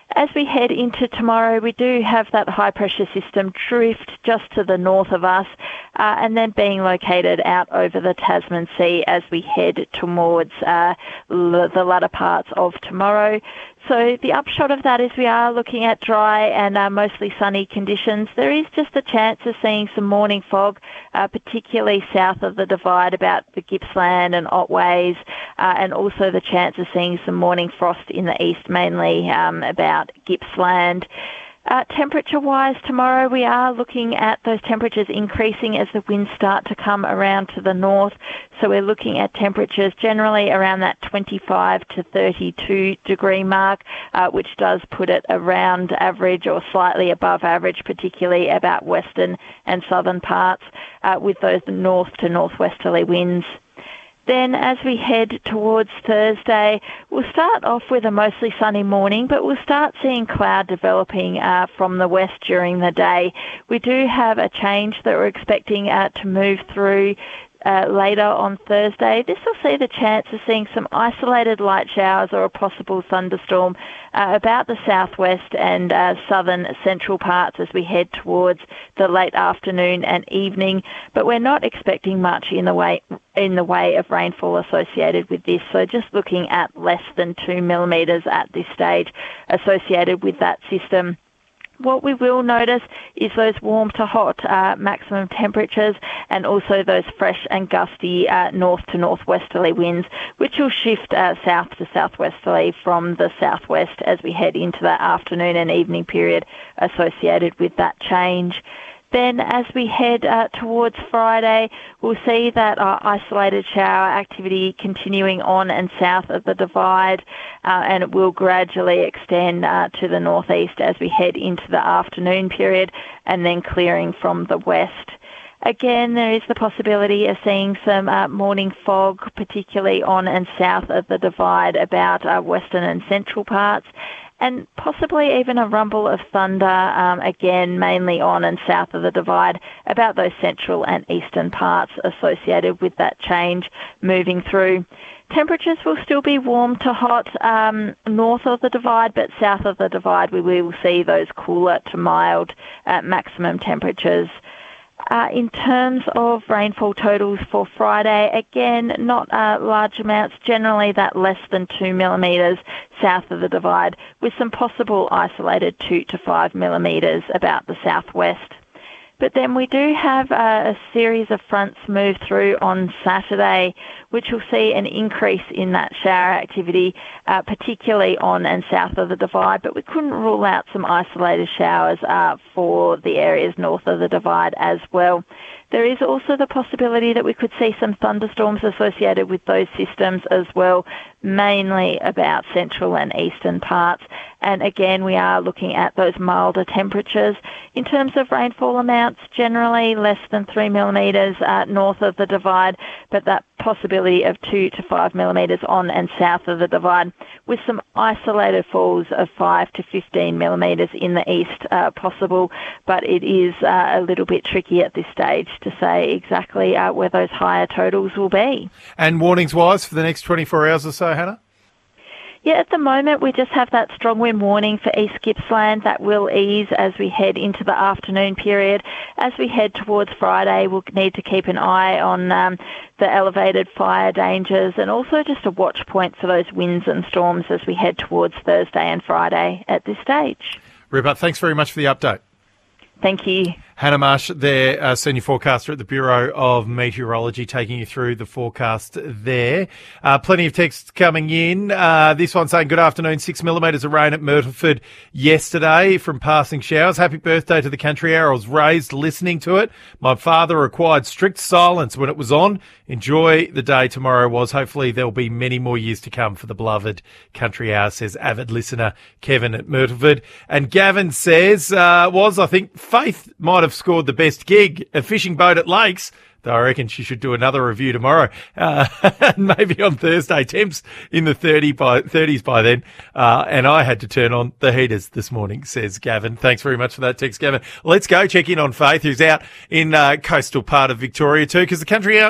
As we head into tomorrow, we do have that high-pressure system drift just to the north of us uh, and then being located out over the Tasman Sea as we head towards uh, l- the latter parts of tomorrow. So the upshot of that is we are looking at dry and uh, mostly sunny conditions. There is just a chance of seeing some morning fog, uh, particularly south of the Divide about the Gippsland and Otways, uh, and also the chance of seeing some morning frost in the east, mainly um, about Gippsland. Uh, temperature-wise, tomorrow we are looking at those temperatures increasing as the winds start to come around to the north. So we're looking at temperatures generally around that twenty-five to thirty-two degree mark, uh, which does put it around average or slightly above average, particularly about western and southern parts, uh, with those north to northwesterly winds. Then as we head towards Thursday, we'll start off with a mostly sunny morning, but we'll start seeing cloud developing uh, from the west during the day. We do have a change that we're expecting uh, to move through Uh, later on Thursday. This will see the chance of seeing some isolated light showers or a possible thunderstorm uh, about the southwest and uh, southern central parts as we head towards the late afternoon and evening. But we're not expecting much in the way in the way of rainfall associated with this. So just looking at less than two millimetres at this stage associated with that system. What we will notice is those warm to hot uh, maximum temperatures and also those fresh and gusty uh, north to northwesterly winds, which will shift uh, south to southwesterly from the southwest as we head into the afternoon and evening period associated with that change. Then as we head uh, towards Friday, we'll see that uh, isolated shower activity continuing on and south of the Divide, uh, and it will gradually extend uh, to the northeast as we head into the afternoon period and then clearing from the west. Again, there is the possibility of seeing some uh, morning fog, particularly on and south of the Divide about uh, western and central parts, and possibly even a rumble of thunder, um, again, mainly on and south of the Divide, about those central and eastern parts associated with that change moving through. Temperatures will still be warm to hot um, north of the Divide, but south of the Divide we will see those cooler to mild uh, maximum temperatures. Uh, in terms of rainfall totals for Friday, again, not uh, large amounts, generally that less than two millimetres south of the Divide, with some possible isolated two to five millimetres about the southwest. But then we do have uh, a series of fronts move through on Saturday, which will see an increase in that shower activity, uh, particularly on and south of the Divide, but we couldn't rule out some isolated showers uh, for the areas north of the Divide as well. There is also the possibility that we could see some thunderstorms associated with those systems as well, mainly about central and eastern parts. And again, we are looking at those milder temperatures. In terms of rainfall amounts, generally less than three millimetres uh, north of the Divide, but that possibility of two to five millimetres on and south of the Divide, with some isolated falls of five to fifteen millimetres in the east uh, possible, but it is uh, a little bit tricky at this stage to say exactly uh, where those higher totals will be. And warnings-wise for the next twenty-four hours or so, Hannah? Yeah, at the moment we just have that strong wind warning for East Gippsland that will ease as we head into the afternoon period. As we head towards Friday, we'll need to keep an eye on um, the elevated fire dangers and also just a watch point for those winds and storms as we head towards Thursday and Friday at this stage. Ripper, thanks very much for the update. Thank you. Hannah Marsh, their uh, senior forecaster at the Bureau of Meteorology, taking you through the forecast there. Uh, plenty of texts coming in. Uh, this one saying, good afternoon, six millimetres of rain at Myrtleford yesterday from passing showers. Happy birthday to the Country Hour. I was raised listening to it. My father required strict silence when it was on. Enjoy the day tomorrow was. Hopefully there'll be many more years to come for the beloved Country Hour, says avid listener Kevin at Myrtleford. And Gavin says, uh, was, I think, Faith might have scored the best gig, a fishing boat at Lakes, though I reckon she should do another review tomorrow, uh, maybe on Thursday. Temps in the thirty by, thirties by then, uh, and I had to turn on the heaters this morning, says Gavin. Thanks very much for that text, Gavin. Let's go check in on Faith, who's out in uh, coastal part of Victoria too, because the Country Hour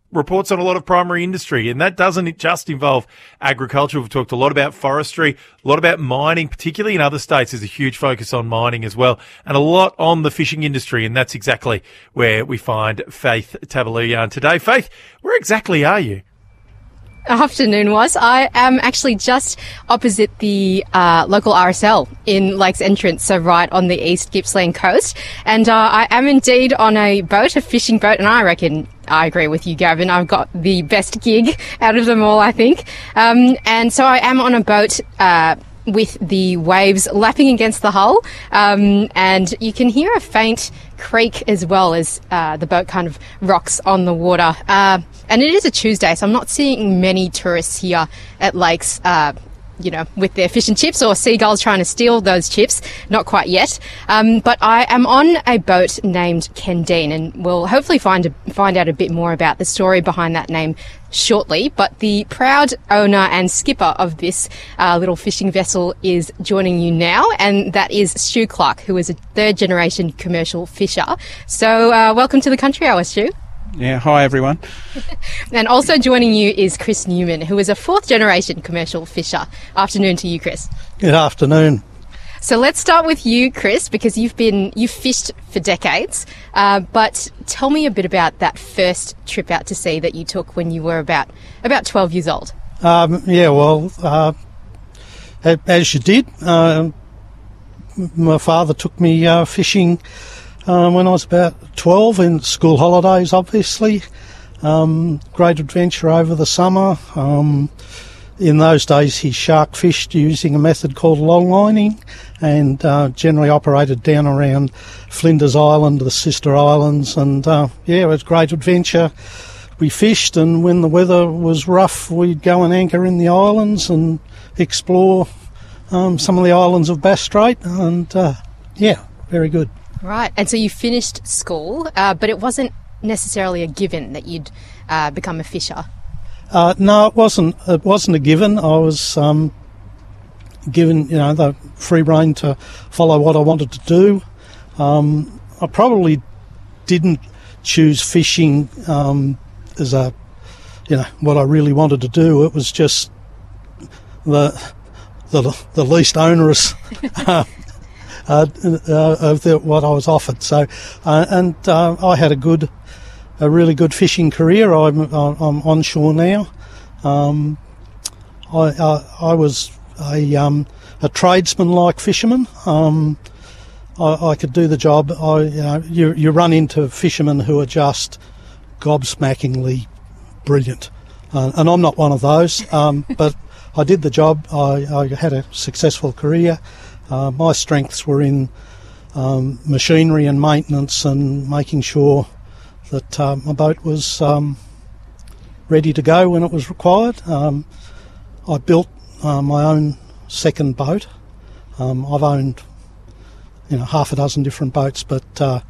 reports on a lot of primary industry, and that doesn't just involve agriculture. We've talked a lot about forestry, a lot about mining, particularly in other states. There's a huge focus on mining as well, and a lot on the fishing industry, and that's exactly where we find Faith Tavalian today. Faith, where exactly are you? Afternoon, was. I am actually just opposite the uh, local R S L in Lakes Entrance, so right on the East Gippsland coast. And uh, I am indeed on a boat, a fishing boat, and I reckon I agree with you, Gavin. I've got the best gig out of them all, I think. Um, and so I am on a boat uh, with the waves lapping against the hull, um, and you can hear a faint creak as well as uh, the boat kind of rocks on the water. Uh, and it is a Tuesday, so I'm not seeing many tourists here at Lakes, uh, you know, with their fish and chips or seagulls trying to steal those chips. Not quite yet. Um, but I am on a boat named Kendine, and we'll hopefully find a, find out a bit more about the story behind that name shortly. But the proud owner and skipper of this uh, little fishing vessel is joining you now, and that is Stu Clark, who is a third generation commercial fisher. So uh, welcome to the Country Hour, Stu. Yeah, hi everyone. And also joining you is Chris Newman, who is a fourth generation commercial fisher. Afternoon to you, Chris. Good afternoon. So let's start with you, Chris, because you've been you've fished for decades. Uh, but tell me a bit about that first trip out to sea that you took when you were about about twelve years old. Um, yeah, well, uh, as you did, uh, my father took me uh, fishing um, when I was about twelve in school holidays, obviously. Um, great adventure over the summer. Um, in those days, he shark fished using a method called long lining, and uh, generally operated down around Flinders Island, the sister islands, and uh, yeah, it was a great adventure. We fished, and when the weather was rough, we'd go and anchor in the islands and explore um, some of the islands of Bass Strait, and uh, yeah, very good. Right, and so you finished school, uh, but it wasn't necessarily a given that you'd uh, become a fisher. Uh, no, it wasn't. It wasn't a given. I was um, given, you know, the free rein to follow what I wanted to do. Um, I probably didn't choose fishing um, as a, you know, what I really wanted to do. It was just the the, the least onerous uh, uh, uh, of the, what I was offered. So, uh, and uh, I had a good. A really good fishing career. I'm, I'm onshore now. Um, I, I, I was a, um, a tradesman-like fisherman. Um, I, I could do the job. I, you know, you, you run into fishermen who are just gobsmackingly brilliant, uh, and I'm not one of those. Um, but I did the job. I, I had a successful career. Uh, my strengths were in um, machinery and maintenance and making sure that uh, my boat was um, ready to go when it was required. Um, I built uh, my own second boat. Um, I've owned, you know, half a dozen different boats, but uh,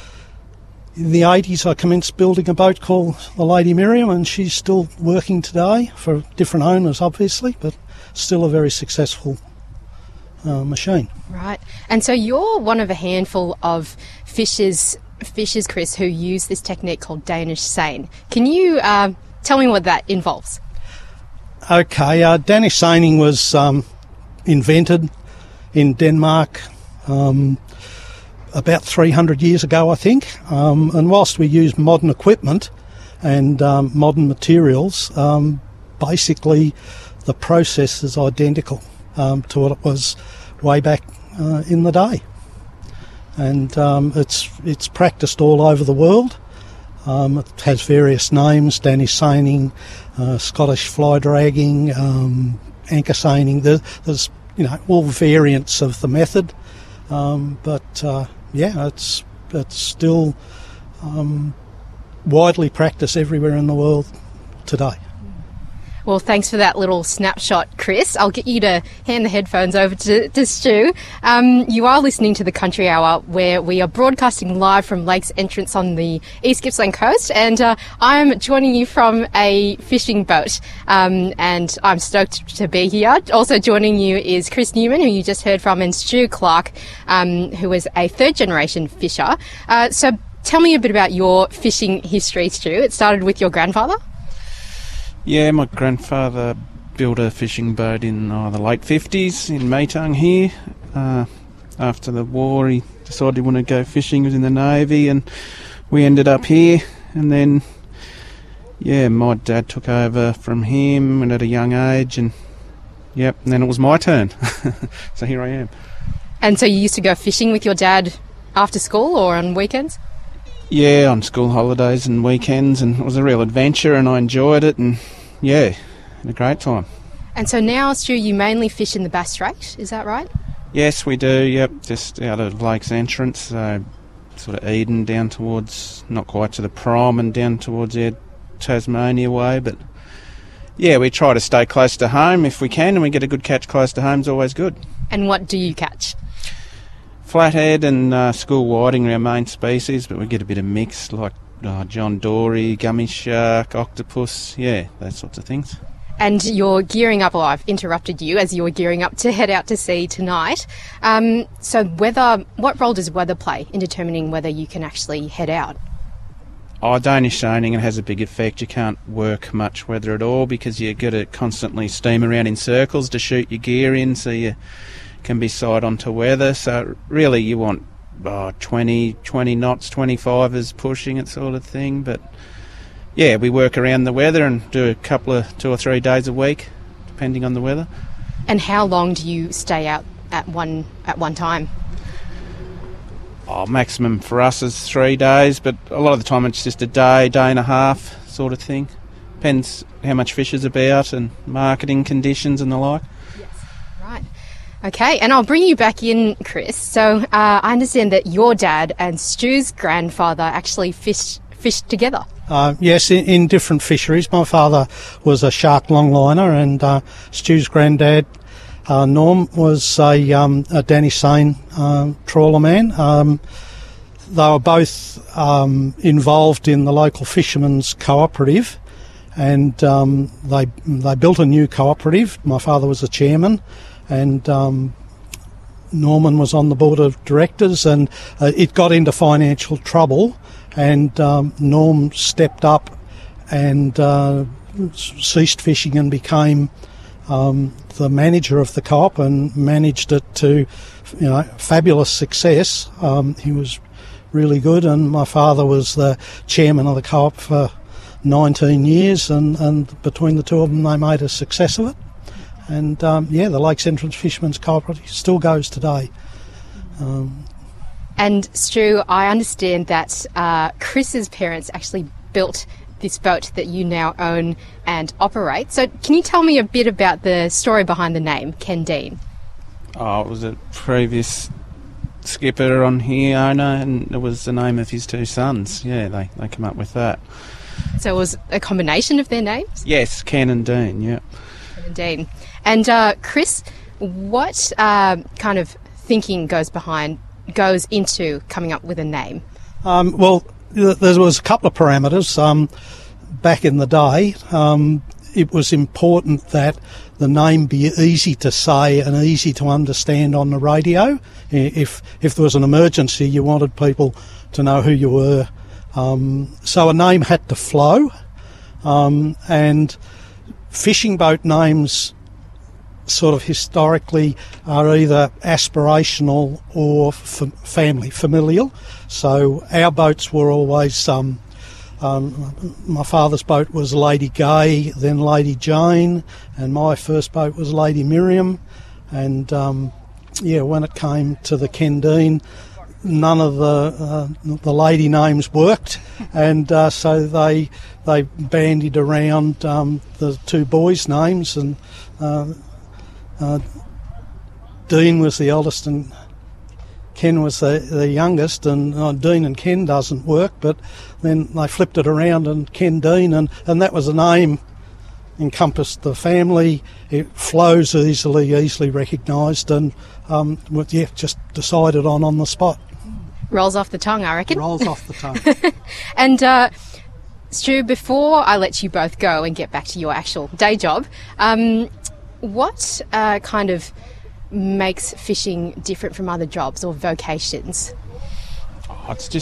in the eighties I commenced building a boat called the Lady Miriam, and she's still working today for different owners, obviously, but still a very successful uh, machine. Right, and so you're one of a handful of fishers fishers, Chris, who use this technique called Danish seine. Can you uh, tell me what that involves? Okay, uh, Danish seining was um, invented in Denmark um, about three hundred years ago, I think. Um, and whilst we use modern equipment and um, modern materials, um, basically the process is identical um, to what it was way back uh, in the day. And um, it's it's practiced all over the world. Um, it has various names: Danish seining, uh, Scottish fly dragging, um, anchor seining. There, there's you know all variants of the method, um, but uh, yeah, it's it's still um, widely practiced everywhere in the world today. Well, thanks for that little snapshot, Chris. I'll get you to hand the headphones over to, to Stu. Um, you are listening to the Country Hour, where we are broadcasting live from Lakes Entrance on the East Gippsland coast, and uh, I'm joining you from a fishing boat, um, and I'm stoked to be here. Also joining you is Chris Newman, who you just heard from, and Stu Clark, um, who is a third-generation fisher. Uh, so tell me a bit about your fishing history, Stu. It started with your grandfather? Yeah, my grandfather built a fishing boat in oh, the late fifties in Maytung here. Uh, after the war, he decided he wanted to go fishing. He was in the Navy, and we ended up here. And then, yeah, my dad took over from him and at a young age, and yep, and then it was my turn. So here I am. And so you used to go fishing with your dad after school or on weekends? Yeah, on school holidays and weekends, and it was a real adventure, and I enjoyed it, and yeah, had a great time. And so now, Stu, you mainly fish in the Bass Strait, is that right? Yes, we do, yep, just out of Lakes Entrance, so sort of Eden down towards, not quite to the Prom, and down towards yeah, Tasmania way, but yeah, we try to stay close to home if we can, and we get a good catch close to home is always good. And what do you catch? Flathead and uh, school whiting are our main species, but we get a bit of mix like uh, John Dory, gummy shark, octopus, yeah, those sorts of things. And you're gearing up, well, I've interrupted you as you were gearing up to head out to sea tonight. Um, so weather, what role does weather play in determining whether you can actually head out? Oh, Danish seining, it has a big effect. You can't work much weather at all because you've got to constantly steam around in circles to shoot your gear in, so you can be side onto weather. So really you want oh, twenty, twenty knots, twenty-five is pushing it sort of thing. But yeah, we work around the weather and do a couple of two or three days a week, depending on the weather. And how long do you stay out at one at one time? Oh, maximum for us is three days, but a lot of the time it's just a day, day and a half sort of thing. Depends how much fish is about and marketing conditions and the like. Yes, right. Okay, and I'll bring you back in, Chris. So uh, I understand that your dad and Stu's grandfather actually fished fished together. Uh, yes, in, in different fisheries. My father was a shark longliner, and uh, Stu's granddad, uh, Norm, was a, um, a Danish seine um, trawler man. Um, they were both um, involved in the local fishermen's cooperative, and um, they they built a new cooperative. My father was the chairman, and um, Norman was on the board of directors, and uh, it got into financial trouble. And um, Norm stepped up and uh, ceased fishing and became um, the manager of the co-op and managed it to, you know, fabulous success. Um, he was really good, and my father was the chairman of the co-op for nineteen years, and, and between the two of them they made a success of it. And um, yeah, the Lakes Entrance Fishermen's Cooperative still goes today. Um, And Stu, I understand that uh, Chris's parents actually built this boat that you now own and operate. So can you tell me a bit about the story behind the name, Ken Dean? Oh, it was a previous skipper on here, owner, and it was the name of his two sons. Yeah, they, they come up with that. So it was a combination of their names? Yes, Ken and Dean, yeah. Ken and Dean. And uh, Chris, what uh, kind of thinking goes behind goes into coming up with a name? Um, well, there was a couple of parameters. Um, back in the day, um, it was important that the name be easy to say and easy to understand on the radio. If if there was an emergency, you wanted people to know who you were. Um, so a name had to flow. Um, and fishing boat names sort of historically are either aspirational or f- family, familial. So our boats were always, um, um, my father's boat was Lady Gay, then Lady Jane, and my first boat was Lady Miriam. And um, yeah, when it came to the Ken Dean, none of the uh, the lady names worked, and uh, so they they bandied around um, the two boys' names, and uh, Uh, Dean was the eldest and Ken was the, the youngest, and uh, Dean and Ken doesn't work, but then they flipped it around and Ken Dean, and, and that was the name, encompassed the family. It flows easily, easily recognised, and um, yeah, just decided on on the spot. Rolls off the tongue, I reckon. Rolls off the tongue. And uh, Stu, before I let you both go and get back to your actual day job, um, what uh, kind of makes fishing different from other jobs or vocations? Oh, it's just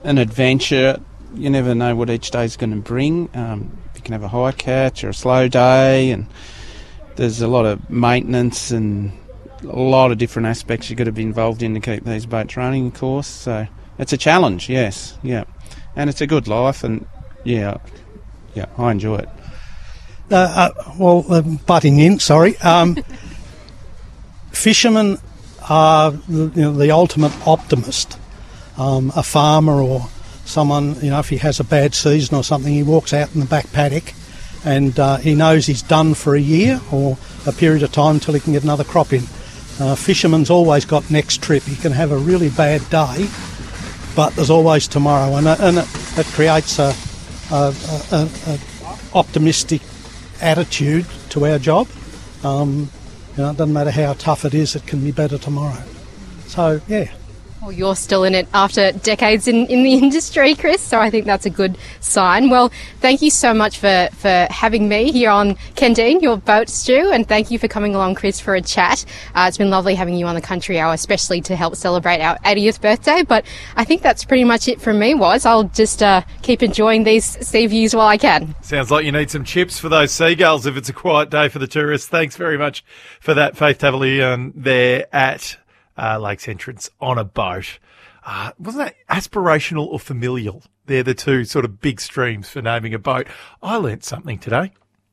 an adventure. You never know what each day's going to bring. Um, you can have a high catch or a slow day, and there's a lot of maintenance and a lot of different aspects you've got to be involved in to keep these boats running, of course. So it's a challenge, yes, yeah. And it's a good life, and yeah, yeah, I enjoy it. Uh, uh, well, uh, butting in, sorry. Um, fishermen are the, you know, the ultimate optimist. Um, a farmer or someone, you know, if he has a bad season or something, he walks out in the back paddock and uh, he knows he's done for a year or a period of time until he can get another crop in. Uh, fisherman's always got next trip. He can have a really bad day, but there's always tomorrow, and, and it, it creates a, a, a, a optimistic attitude to our job. Um, you know, it doesn't matter how tough it is, it can be better tomorrow. So, yeah. Well, you're still in it after decades in, in the industry, Chris, so I think that's a good sign. Well, thank you so much for, for having me here on Kendine, your boat stew, and thank you for coming along, Chris, for a chat. Uh, it's been lovely having you on the Country Hour, especially to help celebrate our eightieth birthday, but I think that's pretty much it from me, Was. I'll just uh, keep enjoying these sea views while I can. Sounds like you need some chips for those seagulls if it's a quiet day for the tourists. Thanks very much for that, Faith Tavalian, there at Uh, Lakes Entrance on a boat. Uh, wasn't that aspirational or familial? They're the two sort of big streams for naming a boat. I learnt something today.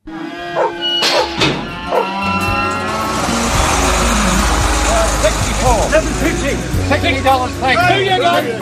sixty-four. seven fifty. sixty dollars, thanks. Two you go,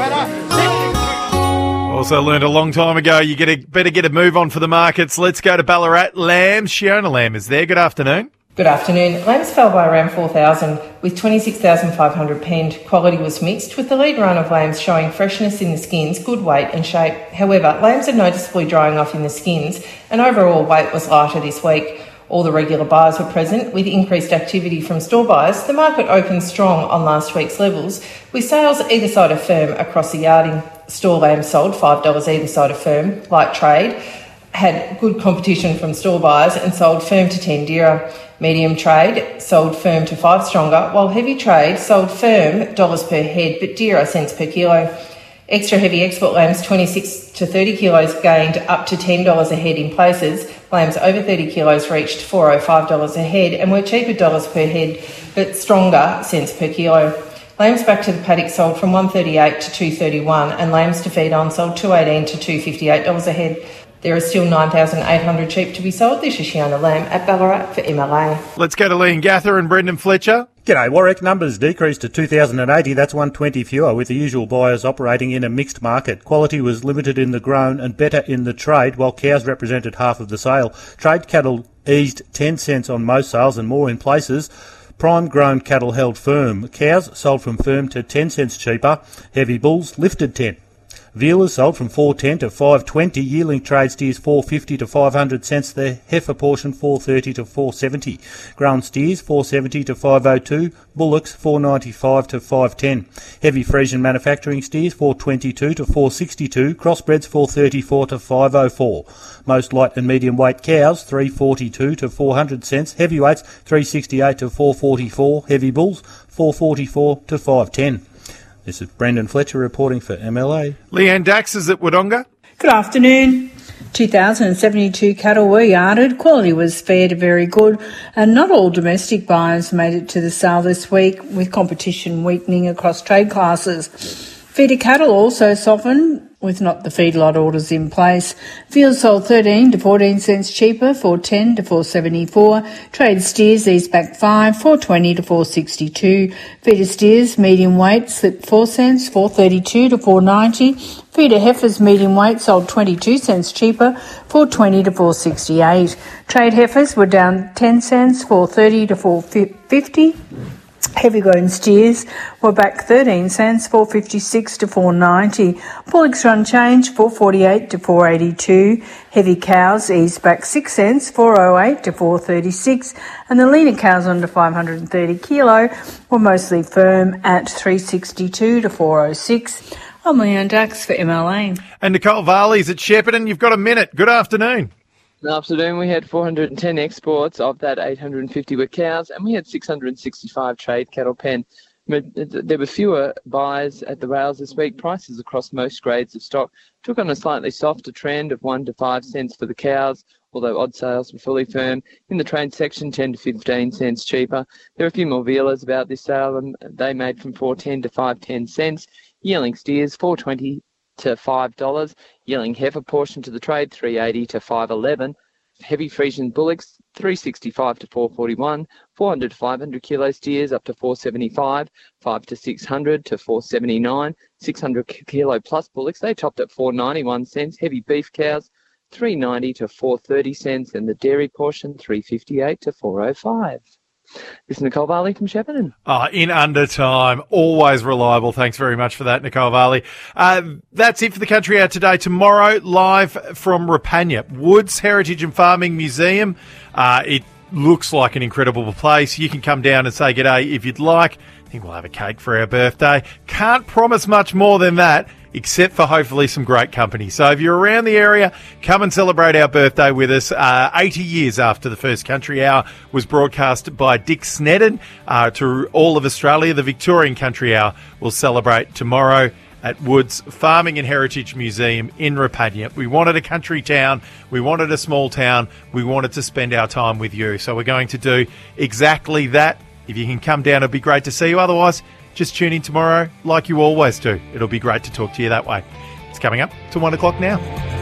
better. Also learned a long time ago, you get a, better get a move on for the markets. Let's go to Ballarat. Lambs. Shiona Lamb is there. Good afternoon. Good afternoon. Lambs fell by around four thousand with twenty-six thousand five hundred penned. Quality was mixed, with the lead run of lambs showing freshness in the skins, good weight and shape. However, lambs are noticeably drying off in the skins and overall weight was lighter this week. All the regular buyers were present, with increased activity from store buyers. The market opened strong on last week's levels, with sales either side of firm across the yarding. Store lambs sold five dollars either side of firm. Light trade had good competition from store buyers and sold firm to ten dearer. Medium trade sold firm to five stronger, while heavy trade sold firm dollars per head but dearer cents per kilo. Extra heavy export lambs twenty-six to thirty kilos gained up to ten dollars a head in places. Lambs over thirty kilos reached four hundred five dollars a head and were cheaper dollars per head but stronger cents per kilo. Lambs back to the paddock sold from one thirty-eight to two thirty-one and lambs to feed on sold two eighteen to two fifty-eight dollars a head. There are still nine thousand eight hundred sheep to be sold. This is Shiona Lamb at Ballarat for M L A. Let's go to Liam Gather and Brendan Fletcher. G'day, Warwick. Numbers decreased to two thousand eighty. That's one hundred twenty fewer, with the usual buyers operating in a mixed market. Quality was limited in the grown and better in the trade, while cows represented half of the sale. Trade cattle eased ten cents on most sales and more in places. Prime grown cattle held firm. Cows sold from firm to ten cents cheaper. Heavy bulls lifted ten. Vealers sold from four ten to five twenty. Yearling trade steers four fifty to five hundred cents. The heifer portion four thirty to four seventy. Grown steers four seventy to five oh two. Bullocks four ninety-five to five ten. Heavy Frisian manufacturing steers four twenty-two to four sixty-two. Crossbreds four thirty-four to five oh four. Most light and medium weight cows three forty-two to four hundred cents. Heavyweights three sixty-eight to four forty-four. Heavy bulls four forty-four to five ten. This is Brendan Fletcher reporting for M L A. Leanne Dax is at Wodonga. Good afternoon. two thousand seventy-two cattle were yarded. Quality was fair to very good, and not all domestic buyers made it to the sale this week, with competition weakening across trade classes. Feeder cattle also softened, with not the feedlot orders in place. Veal sold thirteen to fourteen cents cheaper, four ten to four seventy-four. Trade steers eased back five, four twenty to four sixty-two. Feeder steers medium weight slipped four cents, four thirty-two to four ninety. Feeder heifers medium weight sold twenty-two cents cheaper, four twenty to four sixty-eight. Trade heifers were down ten cents, four thirty to four fifty. Heavy grown steers were back thirteen cents, four fifty-six to four ninety. Bullocks run change, four forty-eight to four eighty-two. Heavy cows eased back six cents, four oh eight to four thirty-six. And the leaner cows under five hundred thirty kilo were mostly firm at three sixty-two to four oh six. I'm Leanne Dax for M L A. And Nicole Varley's at Shepparton. You've got a minute. Good afternoon. Good afternoon. We had four hundred ten exports. Of that, eight hundred fifty were cows, and we had six hundred sixty-five trade cattle pen. There were fewer buys at the rails this week. Prices across most grades of stock took on a slightly softer trend of one to five cents for the cows, although odd sales were fully firm. In the trade section, ten to fifteen cents cheaper. There are a few more vealers about this sale, and they made from four ten to five ten cents. Yearling steers, four twenty to five dollars. Yearling heifer portion to the trade, three eighty to five eleven. Heavy Friesian bullocks, three sixty-five to four forty-one. four hundred to five hundred kilo steers up to four seventy-five. five to six hundred to four seventy-nine. six hundred kilo plus bullocks, they topped at four ninety-one cents. Heavy beef cows, three ninety to four thirty cents, and the dairy portion, three fifty-eight to four oh five. This is Nicole Varley from Shepparton. Oh, in under time. Always reliable. Thanks very much for that, Nicole Varley. Uh, that's it for the Country Hour today. Tomorrow, live from Rapania, Woods Heritage and Farming Museum. Uh, it looks like an incredible place. You can come down and say g'day if you'd like. I think we'll have a cake for our birthday. Can't promise much more than that, except for hopefully some great company. So if you're around the area, come and celebrate our birthday with us. Uh, eighty years after the first Country Hour was broadcast by Dick Snedden uh, to all of Australia, the Victorian Country Hour will celebrate tomorrow at Woods Farming and Heritage Museum in Rapania. We wanted a country town. We wanted a small town. We wanted to spend our time with you. So we're going to do exactly that. If you can come down, it'll be great to see you. Otherwise, just tune in tomorrow like you always do. It'll be great to talk to you that way. It's coming up to one o'clock now.